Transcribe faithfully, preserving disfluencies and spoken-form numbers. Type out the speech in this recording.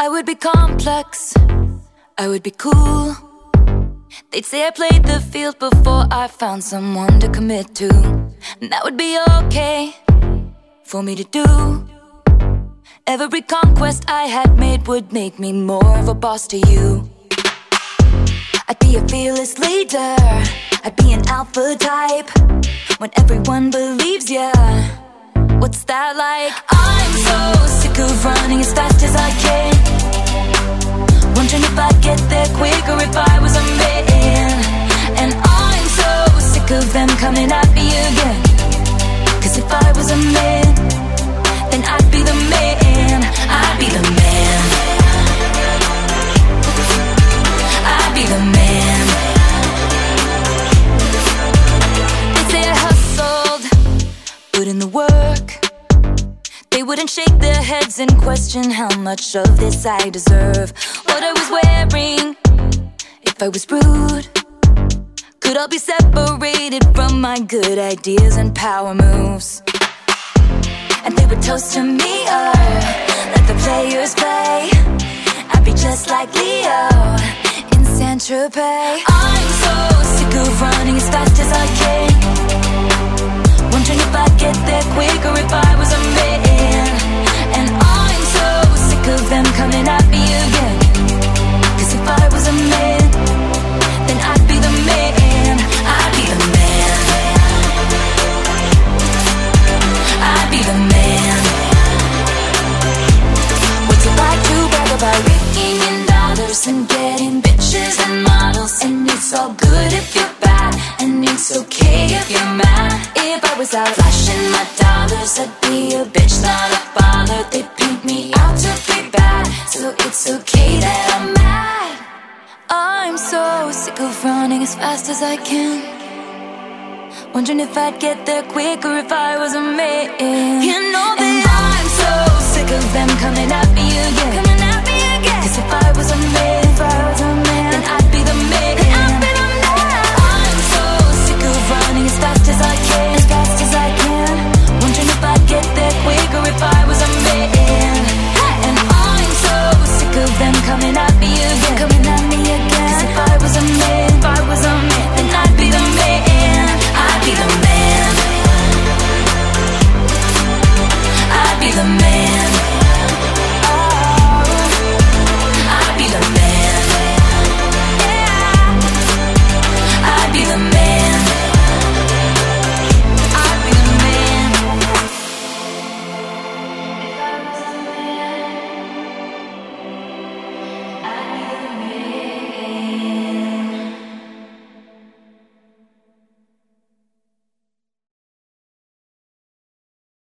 I would be complex, I would be cool. They'd say I played the field before I found someone to commit to. And that would be okay for me to do. Every conquest I had made would make me more of a boss to you. I'd be a fearless leader, I'd be an alpha type. When everyone believes ya, what's that like? I'm so sick of running as fast as I can, wondering if I'd get there quicker if I was a man. And I'm so sick of them coming at me again, 'cause if I was a man, then I'd be the man. I'd be the man. I'd be the man. They say I hustled, put in the work. They wouldn't shake their heads and question how much of this I deserve. What I was wearing, if I was rude, could all be separated from my good ideas and power moves. And they would toast to me, oh, let the players play. I'd be just like Leo in Saint-Tropez. I'm so sick of running as fast as I can, wondering if I'd get there quicker if I was a man. And I'm so sick of them coming at me again, 'cause if I was a man, then I'd be the man. I'd be the man. I'd be the man. What's it like to brag about raking in dollars and getting bitches and models? And it's all good if you're bad, and it's okay if you're mad. If I was out flashing my dollars, I'd be a bitch, not a bother. They paint me out to be bad, so it's okay that I'm mad. I'm so sick of running as fast as I can, wondering if I'd get there quicker if I was a man. You know that I'm so sick of them coming at me